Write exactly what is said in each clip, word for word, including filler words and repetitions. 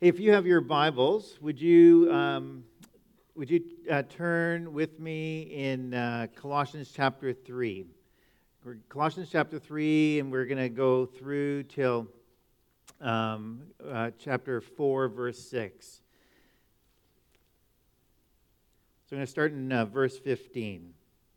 Hey, if you have your Bibles, would you um, would you uh, turn with me in uh, Colossians chapter three? We're Colossians chapter three, and we're going to go through till um, uh, chapter four, verse six. So I'm going to start in uh, verse fifteen.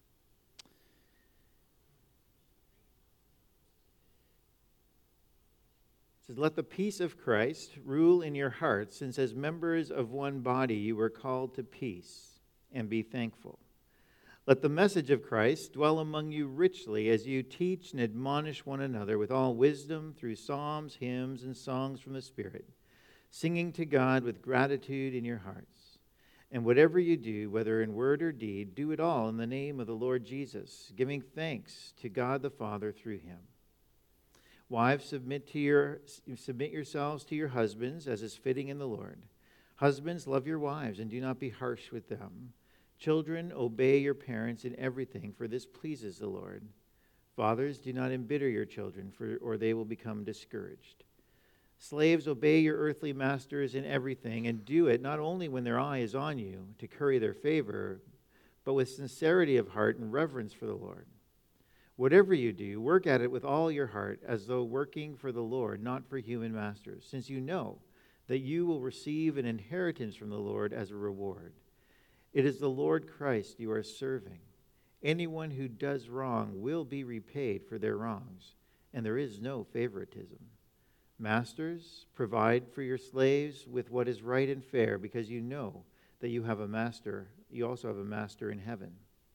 It says, "Let the peace of Christ rule in your hearts, since as members of one body you were called to peace, and be thankful. Let the message of Christ dwell among you richly as you teach and admonish one another with all wisdom through psalms, hymns, and songs from the Spirit, singing to God with gratitude in your hearts. And whatever you do, whether in word or deed, do it all in the name of the Lord Jesus, giving thanks to God the Father through him. Wives, submit to your submit yourselves to your husbands, as is fitting in the Lord. Husbands, love your wives, and do not be harsh with them. Children, obey your parents in everything, for this pleases the Lord. Fathers, do not embitter your children, for or they will become discouraged. Slaves, obey your earthly masters in everything, and do it not only when their eye is on you, to curry their favor, but with sincerity of heart and reverence for the Lord. Whatever you do, work at it with all your heart, as though working for the Lord, not for human masters, since you know that you will receive an inheritance from the Lord as a reward. It is the Lord Christ you are serving. Anyone who does wrong will be repaid for their wrongs, and there is no favoritism. Masters, provide for your slaves with what is right and fair, because you know that you have a master, you also have a master in heaven.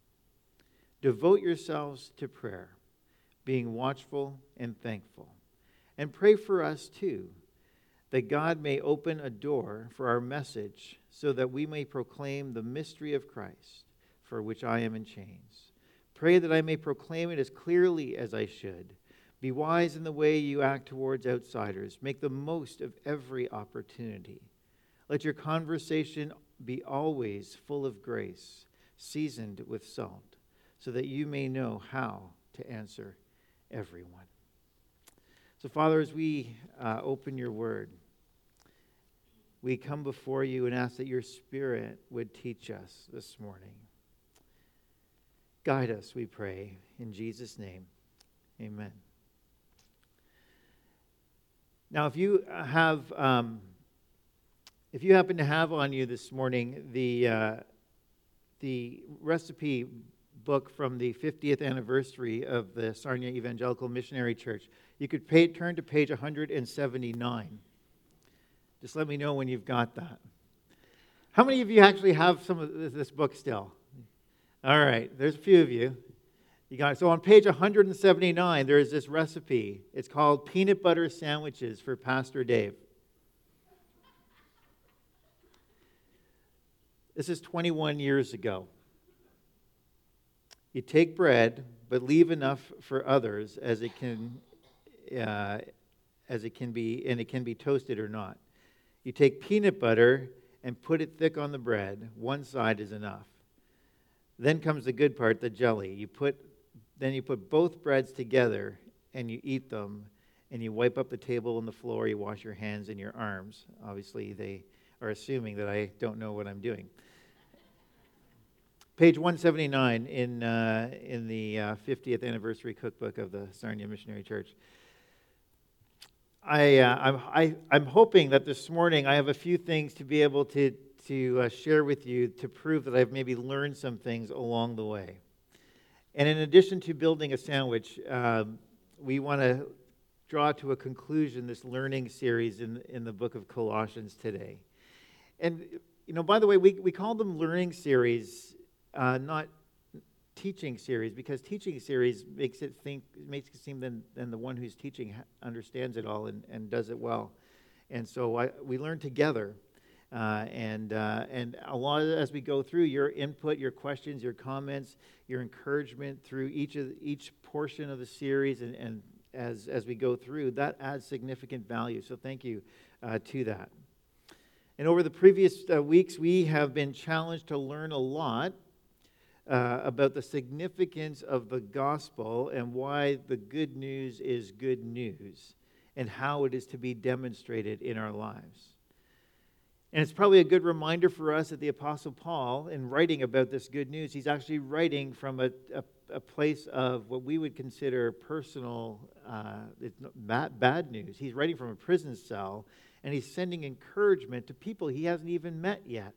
Devote yourselves to prayer, being watchful and thankful. And pray for us too, that God may open a door for our message, so that we may proclaim the mystery of Christ, for which I am in chains. Pray that I may proclaim it as clearly as I should. Be wise in the way you act towards outsiders. Make the most of every opportunity. Let your conversation be always full of grace, seasoned with salt, so that you may know how to answer everyone." So, Father, as we uh, open your word, we come before you and ask that your Spirit would teach us this morning. Guide us, we pray, in Jesus' name. Amen. Now, if you have, um, if you happen to have on you this morning the uh, the recipe book from the fiftieth anniversary of the Sarnia Evangelical Missionary Church, you could pay, turn to page one hundred seventy-nine. Just let me know when you've got that. How many of you actually have some of this book still? All right, there's a few of you. You got it. So on page one hundred seventy-nine, there is this recipe. It's called Peanut Butter Sandwiches for Pastor Dave. This is twenty-one years ago. You take bread, but leave enough for others as it can, uh, as it can be, and it can be toasted or not. You take peanut butter and put it thick on the bread. One side is enough. Then comes the good part, the jelly. You put, then you put both breads together and you eat them, and you wipe up the table and the floor. You wash your hands and your arms. Obviously, they are assuming that I don't know what I'm doing. Page one seventy-nine in uh, in the uh, fiftieth anniversary cookbook of the Sarnia Missionary Church. I, uh, I'm, I, I'm hoping that this morning I have a few things to be able to, to uh, share with you to prove that I've maybe learned some things along the way. And in addition to building a sandwich, um, we want to draw to a conclusion this learning series in, in the book of Colossians today. And, you know, by the way, we, we call them learning series, Uh, not teaching series, because teaching series makes it think makes it seem then then the one who's teaching understands it all and, and does it well, and so I, we learn together, uh, and uh, and a lot of, as we go through, your input, your questions, your comments, your encouragement through each of each portion of the series, and, and as as we go through, that adds significant value. So thank you uh, to that. And over the previous uh, weeks, we have been challenged to learn a lot Uh, about the significance of the gospel and why the good news is good news and how it is to be demonstrated in our lives. And it's probably a good reminder for us that the Apostle Paul, in writing about this good news, he's actually writing from a, a, a place of what we would consider personal, uh, it's not bad, bad news. He's writing from a prison cell, and he's sending encouragement to people he hasn't even met yet.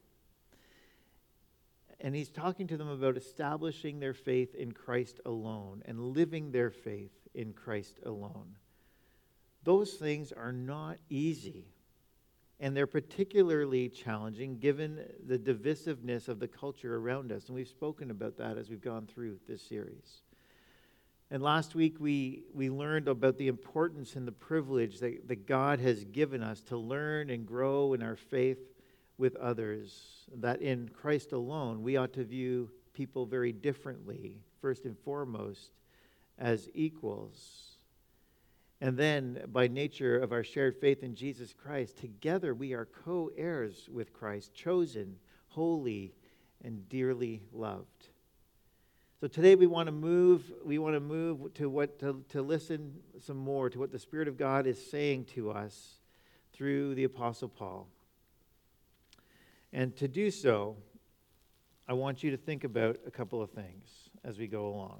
And he's talking to them about establishing their faith in Christ alone and living their faith in Christ alone. Those things are not easy. And they're particularly challenging given the divisiveness of the culture around us. And we've spoken about that as we've gone through this series. And last week we, we learned about the importance and the privilege that, that God has given us to learn and grow in our faith with others. That in Christ alone we ought to view people very differently, first and foremost, as equals. And then, by nature of our shared faith in Jesus Christ, together we are co-heirs with Christ, chosen, holy, and dearly loved. So today we want to move. We want to move to what to, to listen some more to what the Spirit of God is saying to us through the Apostle Paul. And to do so, I want you to think about a couple of things as we go along.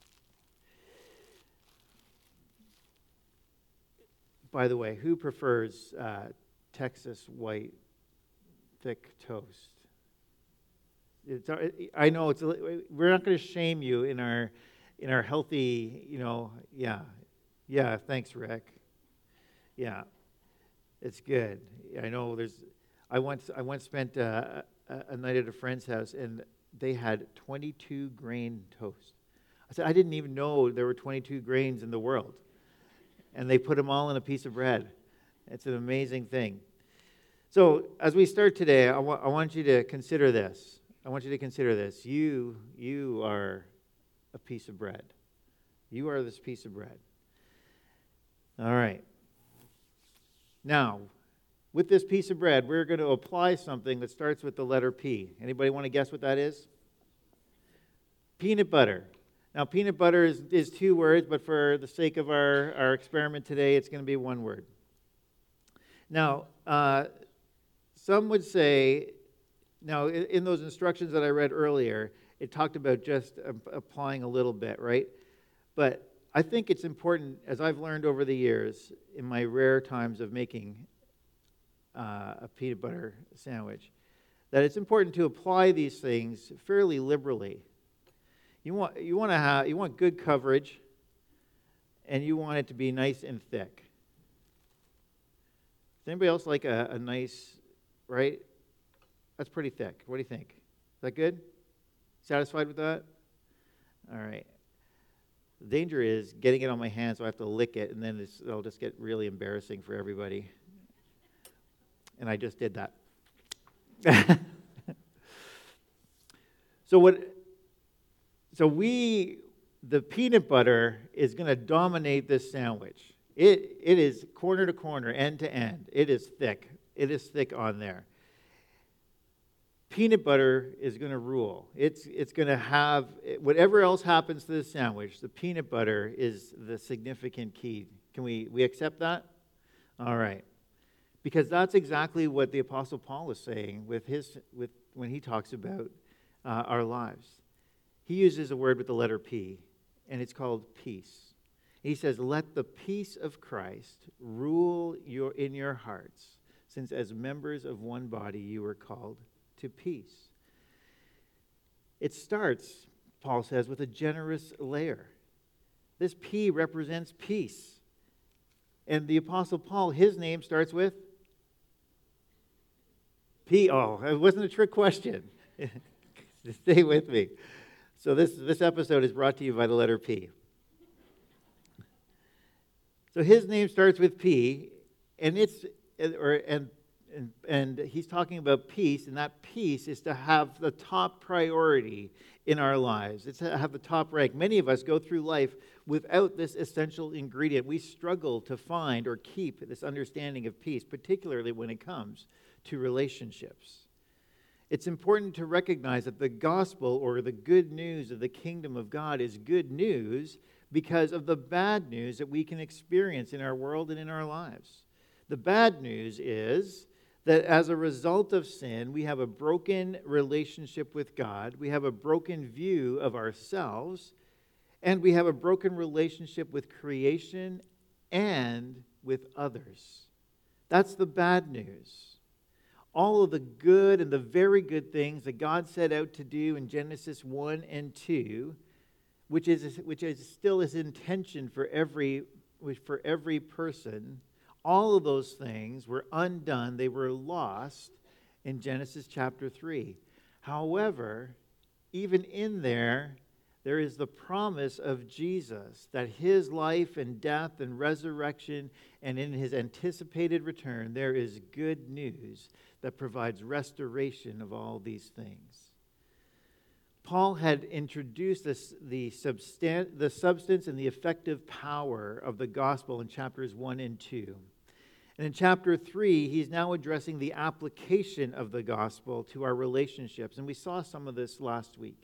By the way, who prefers uh, Texas white thick toast? It's, I know it's. We're not going to shame you in our, in our healthy. You know, yeah, yeah. Thanks, Rick. Yeah, it's good. I know. There's. I once. I once spent uh, a, a night at a friend's house, and they had twenty-two grain toast. I said I didn't even know there were twenty-two grains in the world. And they put them all in a piece of bread. It's an amazing thing. So as we start today, I, wa- I want you to consider this. I want you to consider this. You, you are a piece of bread. You are this piece of bread. All right. Now, with this piece of bread, we're going to apply something that starts with the letter P. Anybody want to guess what that is? Peanut butter. Now, peanut butter is, is two words, but for the sake of our, our experiment today, it's going to be one word. Now, uh, some would say, now, in, in those instructions that I read earlier, it talked about just uh, applying a little bit, right? But I think it's important, as I've learned over the years, in my rare times of making uh, a peanut butter sandwich, that it's important to apply these things fairly liberally. You want you want to have you want good coverage, and you want it to be nice and thick. Does anybody else like a, a nice, right? That's pretty thick. What do you think? Is that good? Satisfied with that? All right. The danger is getting it on my hand, so I have to lick it, and then it's, it'll just get really embarrassing for everybody. And I just did that. So what? So we, the peanut butter is going to dominate this sandwich. It it is corner to corner, end to end. It is thick. It is thick on there. Peanut butter is going to rule. It's it's going to have, whatever else happens to this sandwich, the peanut butter is the significant key. Can we, we accept that? All right. Because that's exactly what the Apostle Paul is saying with his with when he talks about uh, our lives. He uses a word with the letter P, and it's called peace. He says, let the peace of Christ rule your, in your hearts, since as members of one body you are called to peace. It starts, Paul says, with a generous layer. This P represents peace. And the Apostle Paul, his name starts with P. Oh, it wasn't a trick question. Stay with me. So this, this episode is brought to you by the letter P. So his name starts with P, and it's or and and, and he's talking about peace, and that peace is to have the top priority in our lives. It's to have the top rank. Many of us go through life without this essential ingredient. We struggle to find or keep this understanding of peace, particularly when it comes to relationships. It's important to recognize that the gospel, or the good news of the kingdom of God, is good news because of the bad news that we can experience in our world and in our lives. The bad news is that as a result of sin, we have a broken relationship with God, we have a broken view of ourselves, and we have a broken relationship with creation and with others. That's the bad news. All of the good and the very good things that God set out to do in Genesis one and two, which is which is still His intention for every for every person, all of those things were undone. They were lost in Genesis chapter three. However, even in there, there is the promise of Jesus that His life and death and resurrection, and in His anticipated return, there is good news that provides restoration of all these things. Paul had introduced this, the, substan- the substance and the effective power of the gospel in chapters one and two. And in chapter three, he's now addressing the application of the gospel to our relationships. And we saw some of this last week.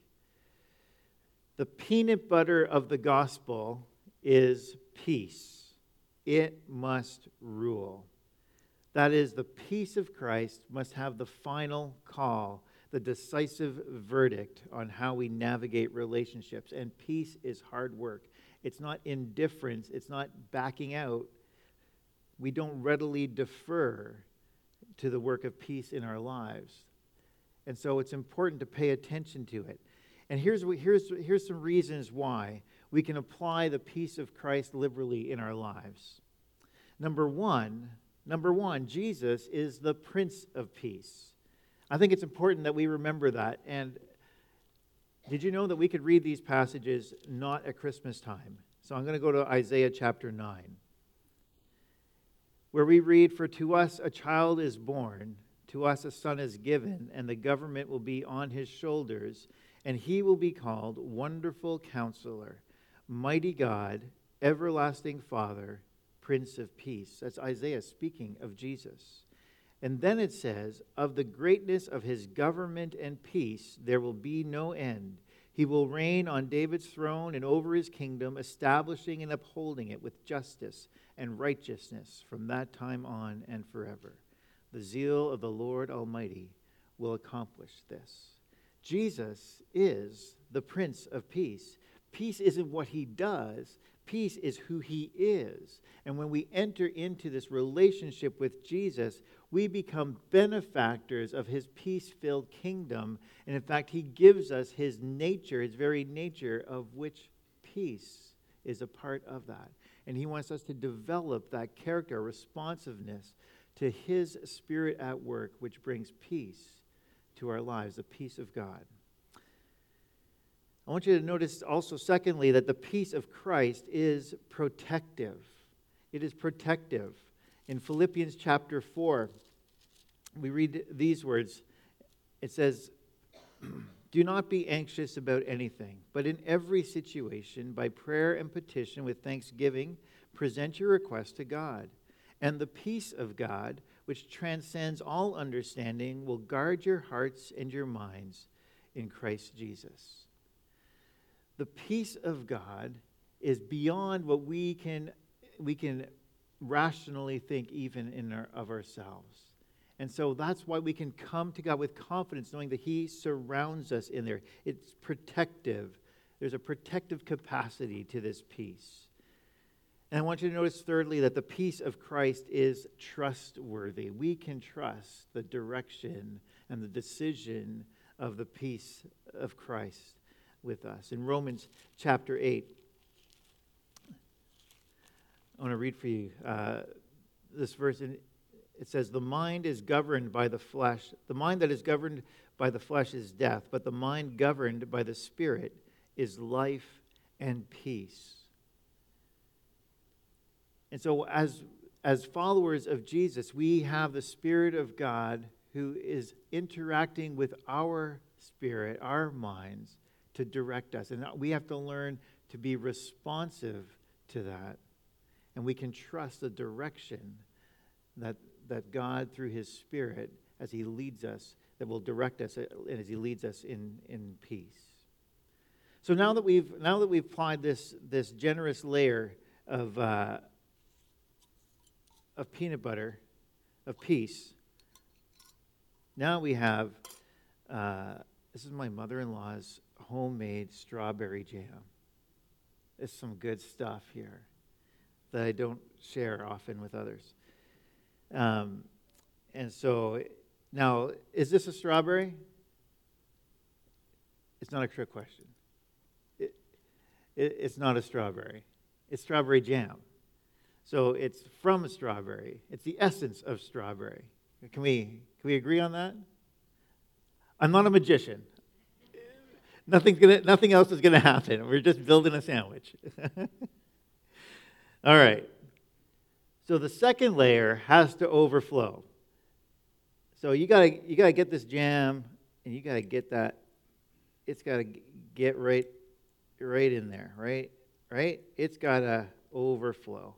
The peanut butter of the gospel is peace. It must rule. That is, the peace of Christ must have the final call, the decisive verdict on how we navigate relationships. And peace is hard work. It's not indifference. It's not backing out. We don't readily defer to the work of peace in our lives. And so it's important to pay attention to it. And here's, here's, here's some reasons why we can apply the peace of Christ liberally in our lives. Number one, number one, Jesus is the Prince of Peace. I think it's important that we remember that. And did you know that we could read these passages not at Christmas time? So I'm going to go to Isaiah chapter nine, where we read, "For to us a child is born, to us a son is given, and the government will be on his shoulders, and he will be called Wonderful Counselor, Mighty God, Everlasting Father, Prince of Peace." That's Isaiah speaking of Jesus. And then it says, "Of the greatness of his government and peace there will be no end. He will reign on David's throne and over his kingdom, establishing and upholding it with justice and righteousness from that time on and forever. The zeal of the Lord Almighty will accomplish this." Jesus is the Prince of Peace. Peace isn't what he does. Peace is who he is. And when we enter into this relationship with Jesus, we become benefactors of his peace-filled kingdom. And in fact, he gives us his nature, his very nature, of which peace is a part of that. And he wants us to develop that character, responsiveness to his Spirit at work, which brings peace to our lives, the peace of God. I want you to notice also, secondly, that the peace of Christ is protective. It is protective. In Philippians chapter four, we read these words. It says, "Do not be anxious about anything, but in every situation, by prayer and petition with thanksgiving, present your request to God. And the peace of God, which transcends all understanding, will guard your hearts and your minds in Christ Jesus." The peace of God is beyond what we can we can rationally think even in our, of ourselves. And so that's why we can come to God with confidence, knowing that he surrounds us in there. It's protective. There's a protective capacity to this peace. And I want you to notice, thirdly, that the peace of Christ is trustworthy. We can trust the direction and the decision of the peace of Christ with us. In Romans chapter eight, I want to read for you uh, this verse. And it says, "The mind is governed by the flesh. The mind that is governed by the flesh is death, but the mind governed by the Spirit is life and peace." And so as, as followers of Jesus, we have the Spirit of God who is interacting with our spirit, our minds, to direct us. And we have to learn to be responsive to that. And we can trust the direction that, that God, through his Spirit, as he leads us, that will direct us and as he leads us in, in peace. So now that we've now that we've applied this, this generous layer of uh, of peanut butter, of peace, now we have, uh, this is my mother-in-law's homemade strawberry jam. There's some good stuff here that I don't share often with others. Um, and so, now, is this a strawberry? It's not a trick question. It, it, it's not a strawberry. It's strawberry jam. So it's from a strawberry. It's the essence of strawberry. Can we, can we agree on that? I'm not a magician. Nothing's gonna, nothing else is going to happen. We're just building a sandwich. All right. So the second layer has to overflow. So you gotta you gotta get this jam, and you gotta get that. It's gotta get right, right in there, right, right. It's gotta overflow.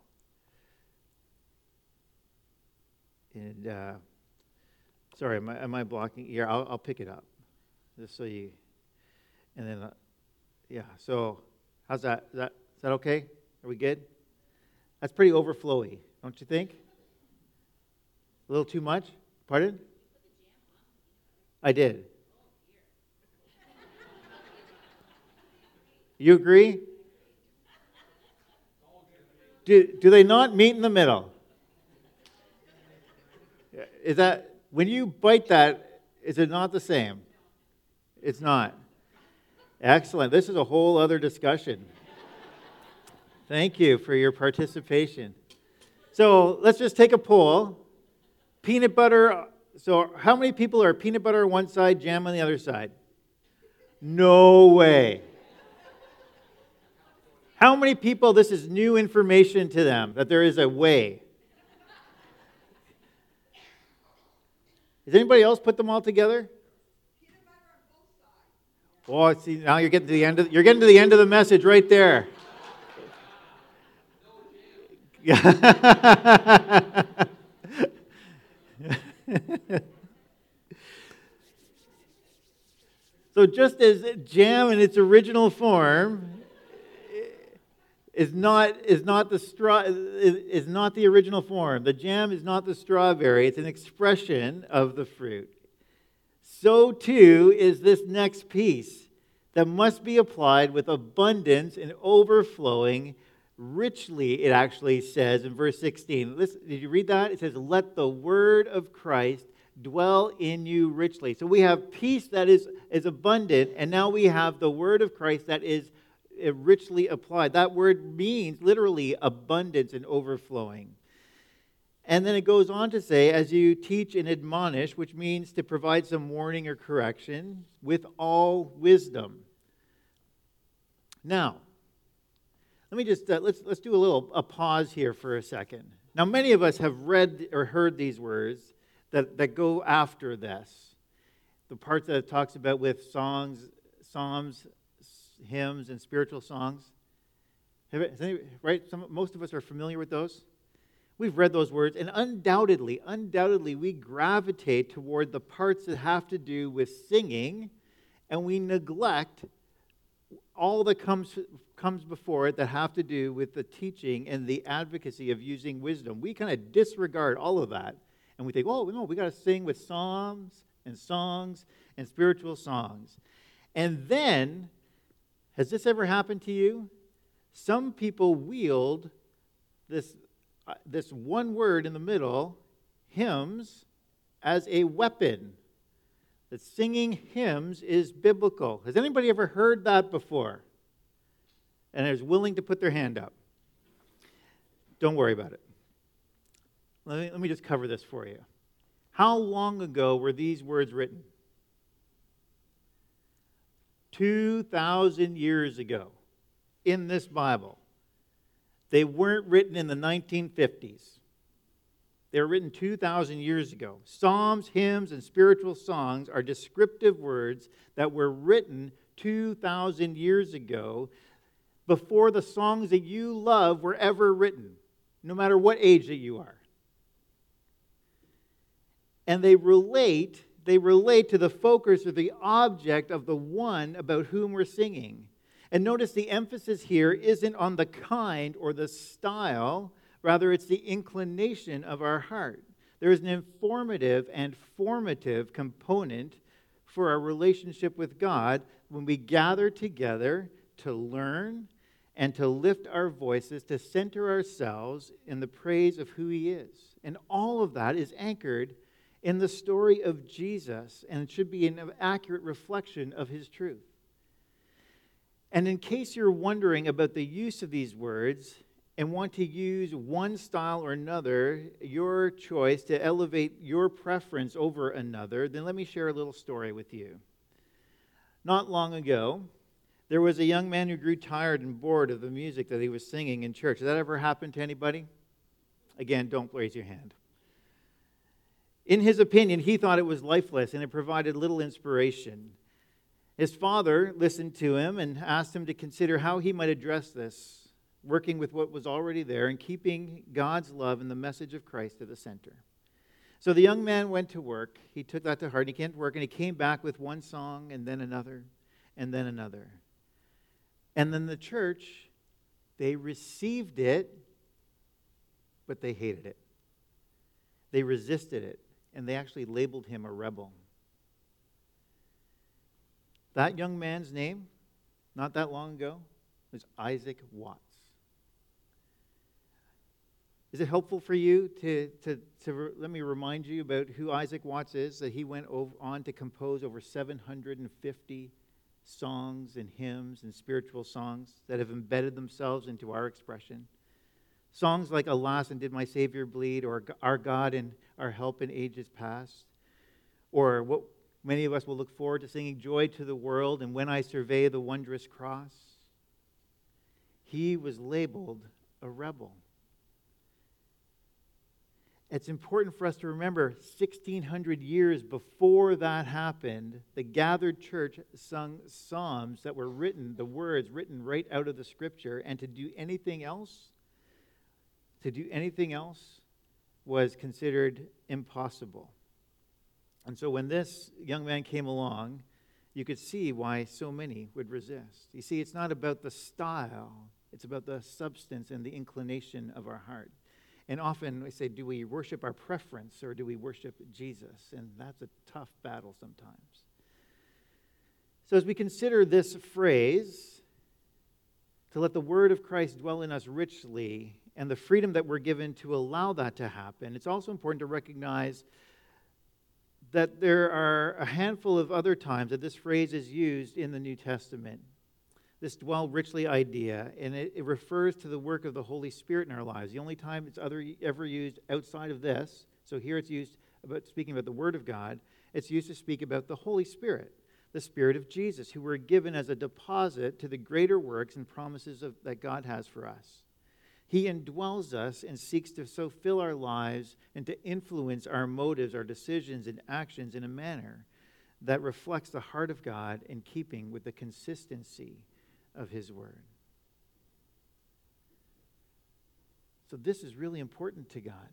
And uh, sorry, am I, am I blocking? Here, I'll, I'll pick it up, just so you. And then, uh, yeah. So, how's that? Is that is that okay? Are we good? That's pretty overflowy, don't you think? A little too much? Pardon? I did. You agree? Do, do they not meet in the middle? Is that, when you bite that, is it not the same? It's not. Excellent. This is a whole other discussion. Thank you for your participation. So let's just take a poll. Peanut butter. So how many people are peanut butter on one side, jam on the other side? No way. How many people, this is new information to them, that there is a way? Does anybody else put them all together? Oh, see, now you're getting to the end of you're getting to the end of the message right there. So just as jam in its original form is not is not the straw is, is not the original form. The jam is not the strawberry. It's an expression of the fruit. So too is this next piece that must be applied with abundance and overflowing richly, it actually says in verse sixteen. Listen, did you read that? It says, let the word of Christ dwell in you richly. So we have peace that is, is abundant, and now we have the word of Christ that is richly applied. That word means literally abundance and overflowing. And then it goes on to say, as you teach and admonish, which means to provide some warning or correction, with all wisdom. Now, let me just, uh, let's let's do a little a pause here for a second. Now, many of us have read or heard these words that, that go after this. The part that it talks about with songs, psalms, hymns, and spiritual songs. Have it, right? Some, most of us are familiar with those. We've read those words, and undoubtedly, undoubtedly, we gravitate toward the parts that have to do with singing, and we neglect all that comes, comes before it that have to do with the teaching and the advocacy of using wisdom. We kind of disregard all of that, and we think, oh, no, we got to sing with psalms and songs and spiritual songs. And then, has this ever happened to you? Some people wield this Uh, this one word in the middle, hymns, as a weapon. That singing hymns is biblical. Has anybody ever heard that before? And is willing to put their hand up? Don't worry about it. Let me, let me just cover this for you. How long ago were these words written? two thousand years ago in this Bible. They weren't written in the nineteen fifties. They were written two thousand years ago. Psalms, hymns, and spiritual songs are descriptive words that were written two thousand years ago before the songs that you love were ever written, no matter what age that you are. And they relate, they relate to the focus or the object of the one about whom we're singing. And notice the emphasis here isn't on the kind or the style, rather it's the inclination of our heart. There is an informative and formative component for our relationship with God when we gather together to learn and to lift our voices, to center ourselves in the praise of who He is. And all of that is anchored in the story of Jesus, and it should be an accurate reflection of His truth. And in case you're wondering about the use of these words and want to use one style or another, your choice to elevate your preference over another, then let me share a little story with you. Not long ago, there was a young man who grew tired and bored of the music that he was singing in church. Has that ever happened to anybody? Again, don't raise your hand. In his opinion, he thought it was lifeless and it provided little inspiration. His father listened to him and asked him to consider how he might address this, working with what was already there and keeping God's love and the message of Christ at the center. So the young man went to work. He took that to heart. He came to work and he came back with one song and then another and then another. And then the church, they received it, but they hated it. They resisted it, and they actually labeled him a rebel. That young man's name, not that long ago, was Isaac Watts. Is it helpful for you to, to, to let me remind you about who Isaac Watts is, that he went over, on to compose over seven hundred fifty songs and hymns and spiritual songs that have embedded themselves into our expression. Songs like Alas, and Did My Savior Bleed, or Our God and Our Help in Ages Past, or what many of us will look forward to singing, Joy to the World, and When I Survey the Wondrous Cross. He was labeled a rebel. It's important for us to remember sixteen hundred years before that happened, the gathered church sung psalms that were written, the words written right out of the Scripture, and to do anything else, to do anything else was considered impossible. And so when this young man came along, you could see why so many would resist. You see, it's not about the style, it's about the substance and the inclination of our heart. And often we say, do we worship our preference or do we worship Jesus? And that's a tough battle sometimes. So as we consider this phrase, to let the word of Christ dwell in us richly, and the freedom that we're given to allow that to happen, it's also important to recognize that there are a handful of other times that this phrase is used in the New Testament. This dwell richly idea, and it, it refers to the work of the Holy Spirit in our lives. The only time it's other, ever used outside of this, so here it's used about speaking about the Word of God, it's used to speak about the Holy Spirit, the Spirit of Jesus, who were given as a deposit to the greater works and promises of, that God has for us. He indwells us and seeks to so fill our lives and to influence our motives, our decisions, and actions in a manner that reflects the heart of God in keeping with the consistency of His Word. So this is really important to God.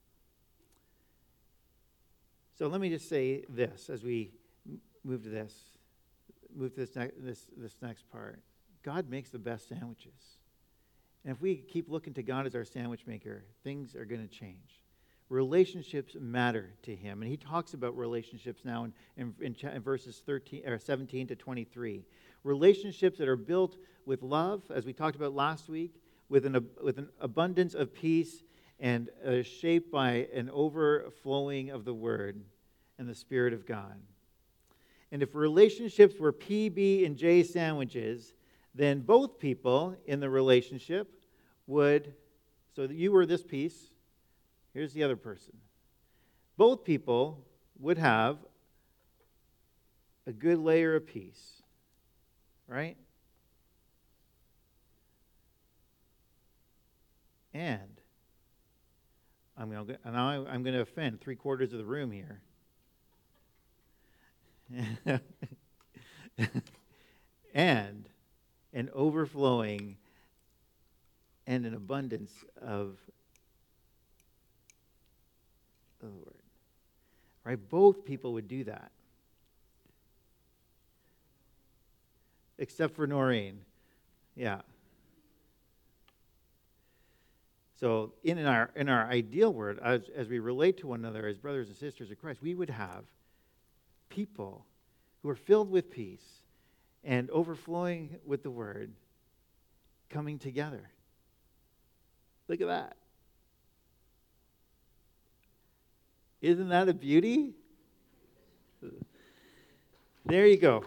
So let me just say this as we move to this, move to this, ne- this, this next part. God makes the best sandwiches. And if we keep looking to God as our sandwich maker, things are going to change. Relationships matter to Him. And He talks about relationships now in, in, in, in verses thirteen, or seventeen to twenty-three. Relationships that are built with love, as we talked about last week, with an, with an abundance of peace and uh, shaped by an overflowing of the Word and the Spirit of God. And if relationships were P, B, and J sandwiches, then both people in the relationship would, so that you were this piece, here's the other person. Both people would have a good layer of peace, right? And I'm going to, and I'm going to offend three quarters of the room here. And an overflowing and an abundance of the Lord. Right? Both people would do that. Except for Noreen. Yeah. So in our in our ideal world, as, as we relate to one another as brothers and sisters of Christ, we would have people who are filled with peace and overflowing with the word coming together. Look at that. Isn't that a beauty? There you go.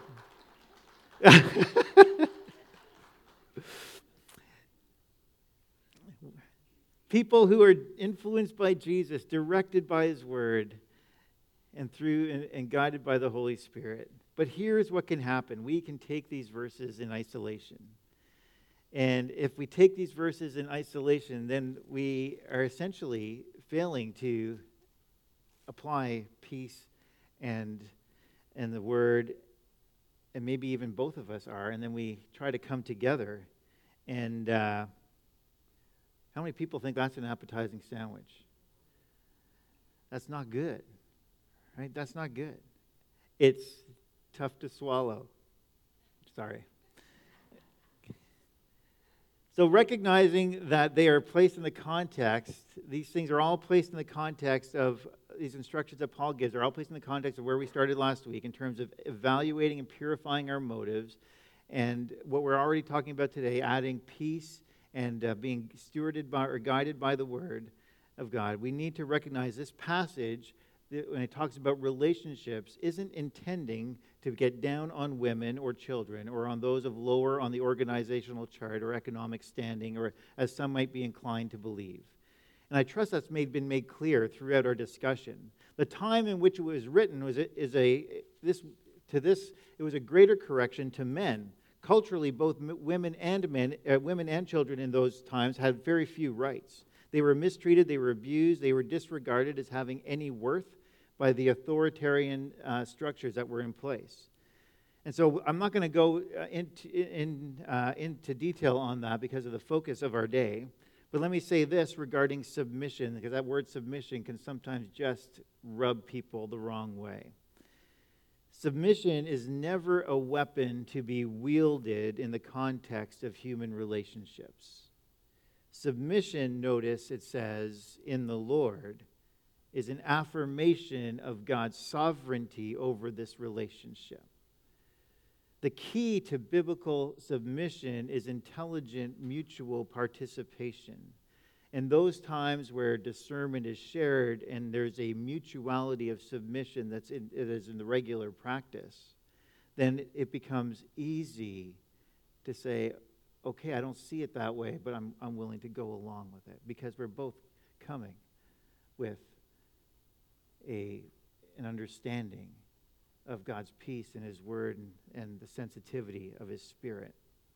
People who are influenced by Jesus, directed by his word, and through and, and guided by the Holy Spirit. But here's what can happen. We can take these verses in isolation. And if we take these verses in isolation, then we are essentially failing to apply peace and and the word, and maybe even both of us are, and then we try to come together. And uh, how many people think that's an appetizing sandwich? That's not good, right? That's not good. It's tough to swallow. Sorry. So recognizing that they are placed in the context, these things are all placed in the context of these instructions that Paul gives, are all placed in the context of where we started last week in terms of evaluating and purifying our motives, and what we're already talking about today, adding peace and uh, being stewarded by or guided by the Word of God. We need to recognize this passage, that when it talks about relationships, isn't intending to get down on women or children or on those of lower on the organizational chart or economic standing, or as some might be inclined to believe. And I trust that's made, been made clear throughout our discussion. The time in which it was written was a, is a this to this it was a greater correction to men. Culturally, both m- women and men, uh, women and children in those times had very few rights. They were mistreated, they were abused, they were disregarded as having any worth by the authoritarian uh, structures that were in place. And so I'm not going to go uh, into, in, uh, into detail on that because of the focus of our day. But let me say this regarding submission, because that word submission can sometimes just rub people the wrong way. Submission is never a weapon to be wielded in the context of human relationships. Submission, notice it says, in the Lord, is an affirmation of God's sovereignty over this relationship. The key to biblical submission is intelligent mutual participation. And those times where discernment is shared and there's a mutuality of submission that's in, it is in the regular practice, then it becomes easy to say, okay, I don't see it that way, but I'm, I'm willing to go along with it because we're both coming with a, an understanding of God's peace and his word and, and the sensitivity of his spirit.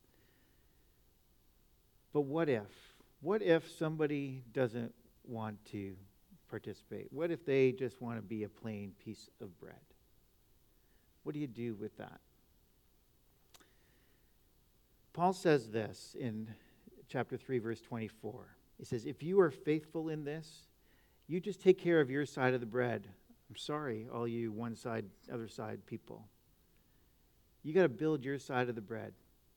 But what if? What if somebody doesn't want to participate? What if they just want to be a plain piece of bread? What do you do with that? Paul says this in chapter three, verse twenty-four. He says, if you are faithful in this, you just take care of your side of the bread. I'm sorry, all you one side, other side people. You got to build your side of the bread.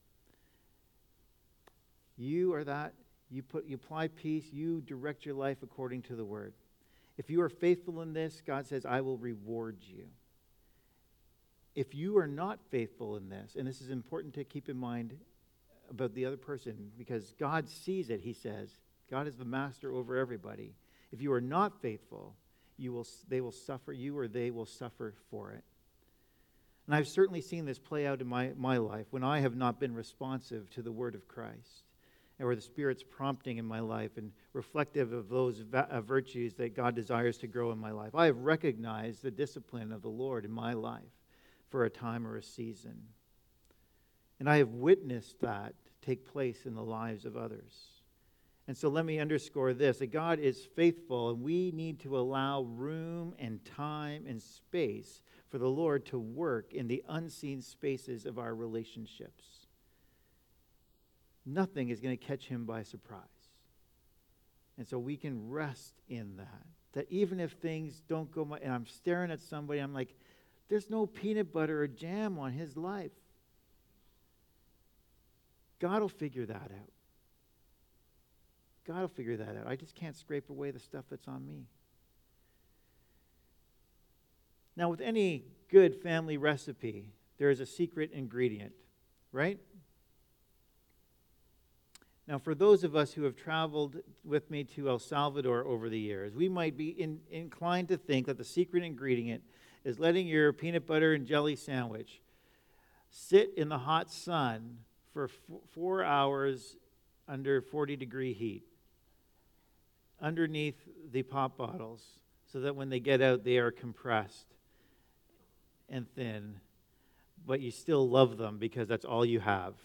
You are that. You put, you apply peace. You direct your life according to the word. If you are faithful in this, God says, I will reward you. If you are not faithful in this, and this is important to keep in mind about the other person, because God sees it, he says. God is the master over everybody. If you are not faithful, you will, they will suffer, you or they will suffer for it. And I've certainly seen this play out in my, my life when I have not been responsive to the word of Christ, or the Spirit's prompting in my life and reflective of those va- uh, virtues that God desires to grow in my life. I have recognized the discipline of the Lord in my life for a time or a season. And I have witnessed that take place in the lives of others. And so let me underscore this, that God is faithful, and we need to allow room and time and space for the Lord to work in the unseen spaces of our relationships. Nothing is going to catch him by surprise. And so we can rest in that. That even if things don't go my, and I'm staring at somebody, I'm like, there's no peanut butter or jam on his life. God will figure that out. God will figure that out. I just can't scrape away the stuff that's on me. Now, with any good family recipe, there is a secret ingredient, right? Now, for those of us who have traveled with me to El Salvador over the years, we might be in, inclined to think that the secret ingredient is letting your peanut butter and jelly sandwich sit in the hot sun for f- four hours under forty degree heat underneath the pop bottles so that when they get out, they are compressed and thin, but you still love them because that's all you have.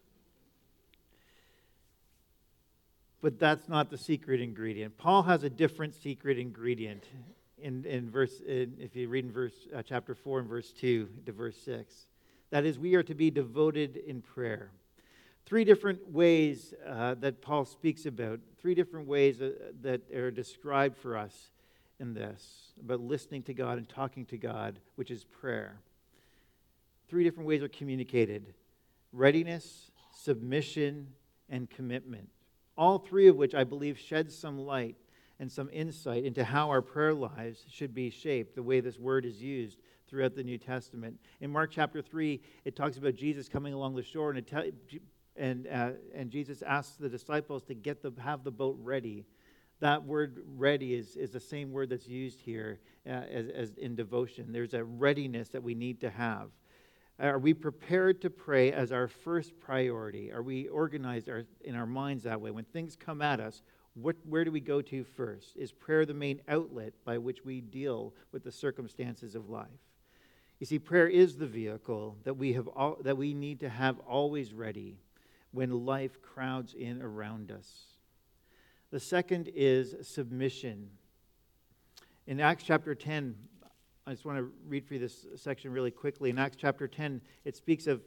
But that's not the secret ingredient. Paul has a different secret ingredient in, in verse, in, if you read in verse uh, chapter four and verse two to verse six. That is, we are to be devoted in prayer. Three different ways uh, that Paul speaks about, three different ways uh, that are described for us in this, about listening to God and talking to God, which is prayer. Three different ways are communicated: readiness, submission, and commitment. All three of which I believe shed some light and some insight into how our prayer lives should be shaped, the way this word is used throughout the New Testament. In Mark chapter three, it talks about Jesus coming along the shore, and it te- and uh, and Jesus asks the disciples to get the have the boat ready. That word "ready" is, is the same word that's used here uh, as, as in devotion. There's a readiness that we need to have. Are we prepared to pray as our first priority? Are we organized our, in our minds that way? When things come at us, what, where do we go to first? Is prayer the main outlet by which we deal with the circumstances of life? You see, prayer is the vehicle that we have all, that we need to have always ready when life crowds in around us. The second is submission. In Acts chapter ten, I just want to read for you this section really quickly. In Acts chapter ten, it speaks of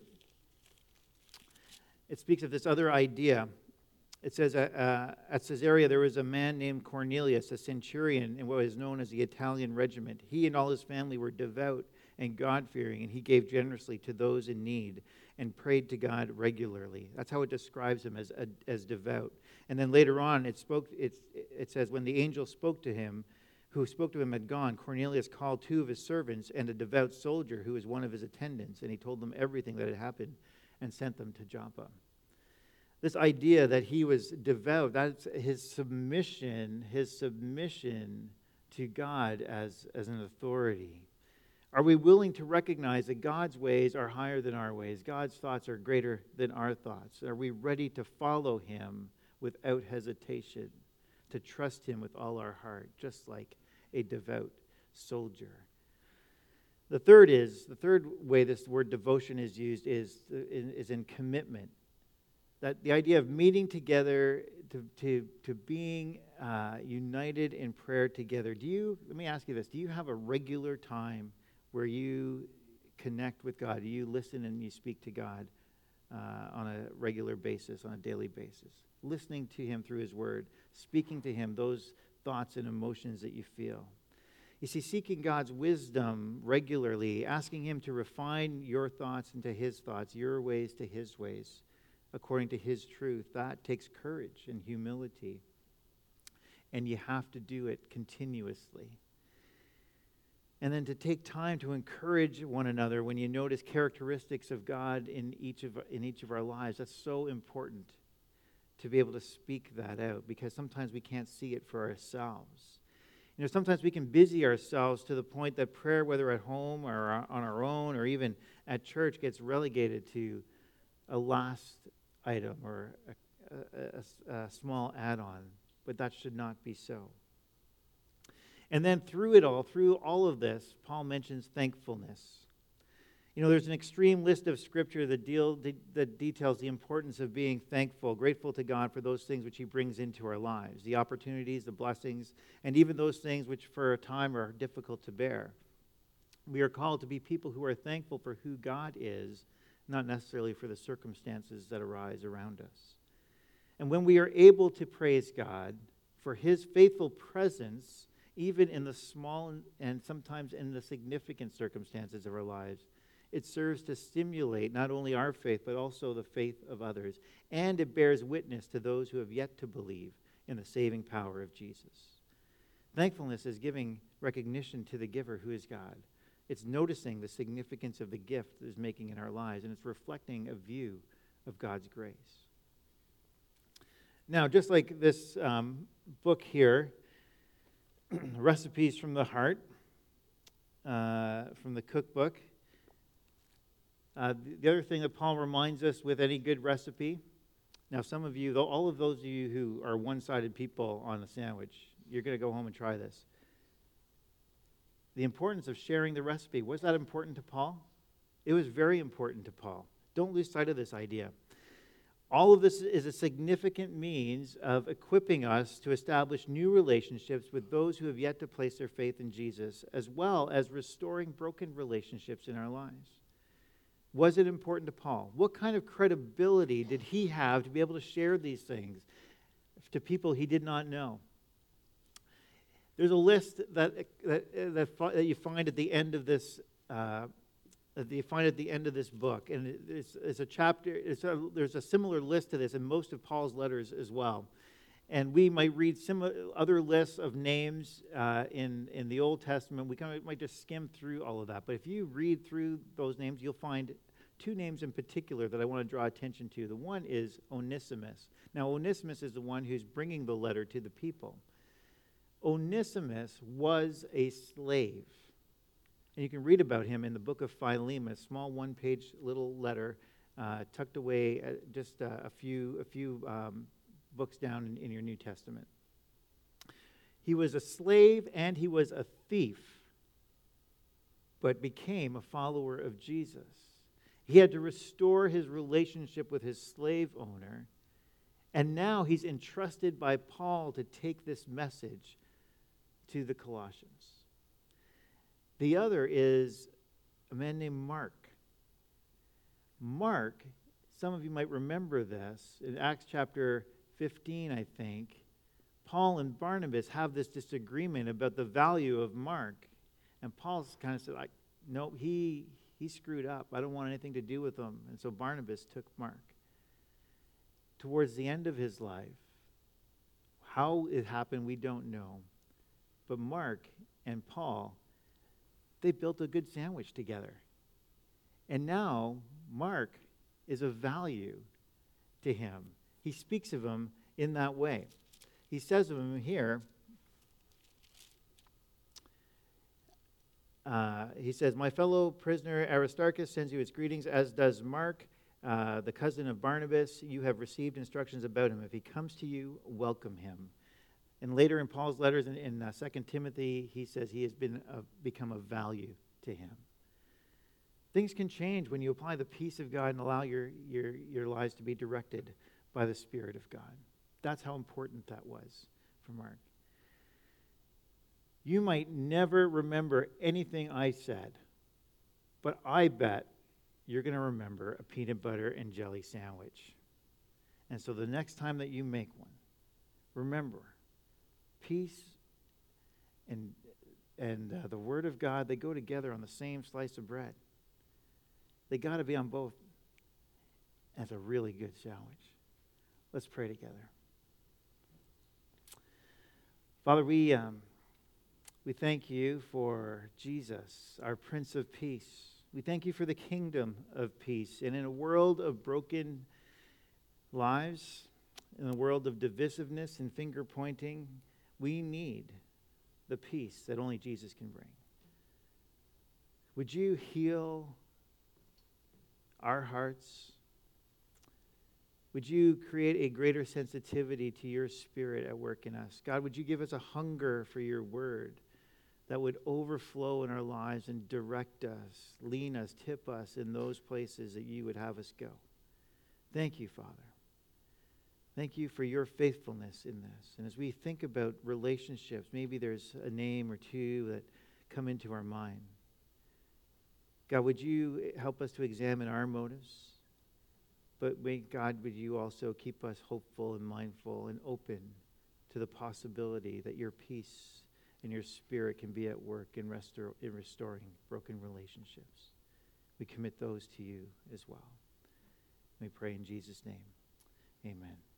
it speaks of this other idea. It says, uh, uh, at Caesarea there was a man named Cornelius, a centurion in what is known as the Italian regiment. He and all his family were devout and God-fearing, and he gave generously to those in need and prayed to God regularly. That's how it describes him, as as devout. And then later on, it spoke. It, it says, when the angel spoke to him, who spoke to him had gone, Cornelius called two of his servants and a devout soldier who was one of his attendants, and he told them everything that had happened and sent them to Joppa. This idea that he was devout, that's his submission, his submission to God as, as an authority. Are we willing to recognize that God's ways are higher than our ways? God's thoughts are greater than our thoughts. Are we ready to follow him without hesitation, to trust him with all our heart, just like a devout soldier? The third is, the third way this word devotion is used is, is in commitment. That the idea of meeting together, to, to, to being uh, united in prayer together. Do you, let me ask you this, do you have a regular time where you connect with God? Do you listen and you speak to God uh, on a regular basis, on a daily basis? Listening to him through his word, speaking to him those thoughts and emotions that you feel. You see, seeking God's wisdom regularly, asking him to refine your thoughts into his thoughts, your ways to his ways, according to his truth, that takes courage and humility. And you have to do it continuously. And then to take time to encourage one another when you notice characteristics of God in each of in each of our lives. That's so important, to be able to speak that out, because sometimes we can't see it for ourselves. You know, sometimes we can busy ourselves to the point that prayer, whether at home or on our own or even at church, gets relegated to a last item or a, a, a, a small add-on. But that should not be so. And then through it all, through all of this, Paul mentions thankfulness. You know, there's an extreme list of scripture that, deal, that details the importance of being thankful, grateful to God for those things which he brings into our lives, the opportunities, the blessings, and even those things which for a time are difficult to bear. We are called to be people who are thankful for who God is, not necessarily for the circumstances that arise around us. And when we are able to praise God for his faithful presence, even in the small and sometimes in the significant circumstances of our lives, it serves to stimulate not only our faith, but also the faith of others. And it bears witness to those who have yet to believe in the saving power of Jesus. Thankfulness is giving recognition to the giver, who is God. It's noticing the significance of the gift that is making in our lives, and it's reflecting a view of God's grace. Now, just like this um, book here, Recipes from the Heart, uh, from the cookbook, uh, the other thing that Paul reminds us with any good recipe, now some of you, though, all of those of you who are one-sided people on a sandwich, you're going to go home and try this. The importance of sharing the recipe. Was that important to Paul? It was very important to Paul. Don't lose sight of this idea. All of this is a significant means of equipping us to establish new relationships with those who have yet to place their faith in Jesus, as well as restoring broken relationships in our lives. Was it important to Paul? What kind of credibility did he have to be able to share these things to people he did not know? There's a list that that, that, that you find at the end of this uh, that you find at the end of this book, and it's, it's a chapter. It's a, there's a similar list to this in most of Paul's letters as well, and we might read similar other lists of names uh, in in the Old Testament. We kind of might just skim through all of that, but if you read through those names, you'll find two names in particular that I want to draw attention to. The one is Onesimus. Now, Onesimus is the one who's bringing the letter to the people. Onesimus was a slave. And you can read about him in the book of Philemon, a small one-page little letter uh, tucked away uh, just uh, a few a few um, books down in, in your New Testament. He was a slave and he was a thief, but became a follower of Jesus. He had to restore his relationship with his slave owner, and now he's entrusted by Paul to take this message to the Colossians. The other is a man named Mark. Mark, some of you might remember this, in Acts chapter fifteen, I think, Paul and Barnabas have this disagreement about the value of Mark. And Paul's kind of said, like, no, he, he screwed up. I don't want anything to do with him. And so Barnabas took Mark. Towards the end of his life, how it happened, we don't know. But Mark and Paul, they built a good sandwich together. And now Mark is of value to him. He speaks of him in that way. He says of him here, uh, he says, my fellow prisoner Aristarchus sends you his greetings, as does Mark, uh, the cousin of Barnabas. You have received instructions about him. If he comes to you, welcome him. And later in Paul's letters in, in uh, Second Timothy, he says he has been uh, become of value to him. Things can change when you apply the peace of God and allow your, your, your lives to be directed by the Spirit of God. That's how important that was for Mark. You might never remember anything I said, but I bet you're going to remember a peanut butter and jelly sandwich. And so the next time that you make one, remember, peace and and uh, the Word of God, they go together on the same slice of bread. They got to be on both. That's a really good sandwich. Let's pray together. Father, we um, we thank you for Jesus, our Prince of Peace. We thank you for the kingdom of peace. And in a world of broken lives, in a world of divisiveness and finger pointing, we need the peace that only Jesus can bring. Would you heal our hearts? Would you create a greater sensitivity to your Spirit at work in us? God, would you give us a hunger for your word that would overflow in our lives and direct us, lean us, tip us in those places that you would have us go. Thank you, Father. Thank you for your faithfulness in this. And as we think about relationships, maybe there's a name or two that come into our mind. God, would you help us to examine our motives? But may, God, would you also keep us hopeful and mindful and open to the possibility that your peace and your Spirit can be at work in, restor- in restoring broken relationships. We commit those to you as well. We pray in Jesus' name. Amen.